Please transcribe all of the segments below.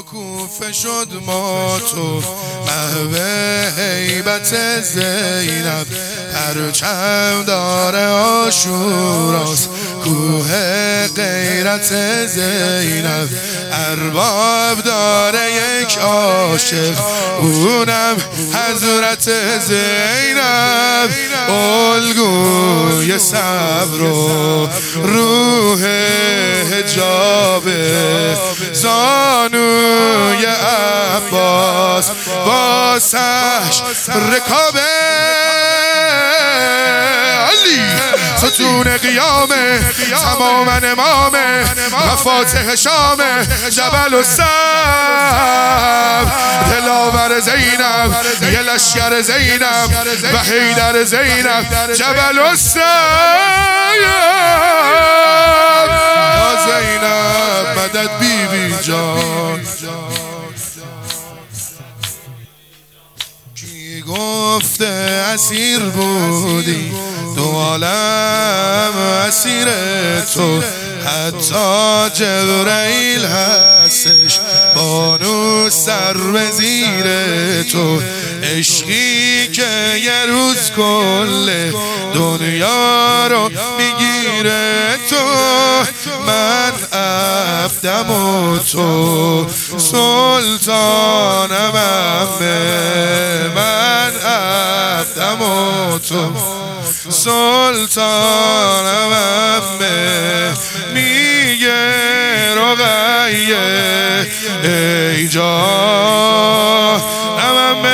کوفه شد مات و محو هیبت زینب، پرچم داره آشوراست کوه غیرت زینب، ارباب داره یک عاشق اونم حضرت زینب، الگوی صبر و روح حجاب زانوی عباس با سهش رکابه ستون قیامه تمام امامه و فاتح شامه جبل الصبر دلاور زینب یه لشکر زینب و حیدر زینب جبل الصبر یا زینب مدد بی بی جان. کی گفته اسیر بودی دو عالم اسیر تو، حتی جبرائیل هستش بانو سر به زیر تو، عشقی که یه روز کل دنیا رو میگیره تو، من عبدم و تو سلطانم من عبدم و تو سلطانم میگه رقیه ای جانم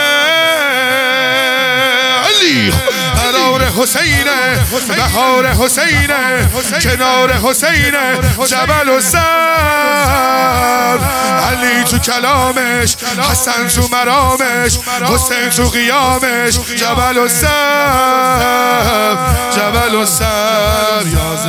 علی قرار حسینه بهار حسینه کنار حسینه جبل الصبر، علی تو کلامش حسن تو مرامش حسین تو قیامش جبل الصبر جبل الصبر یا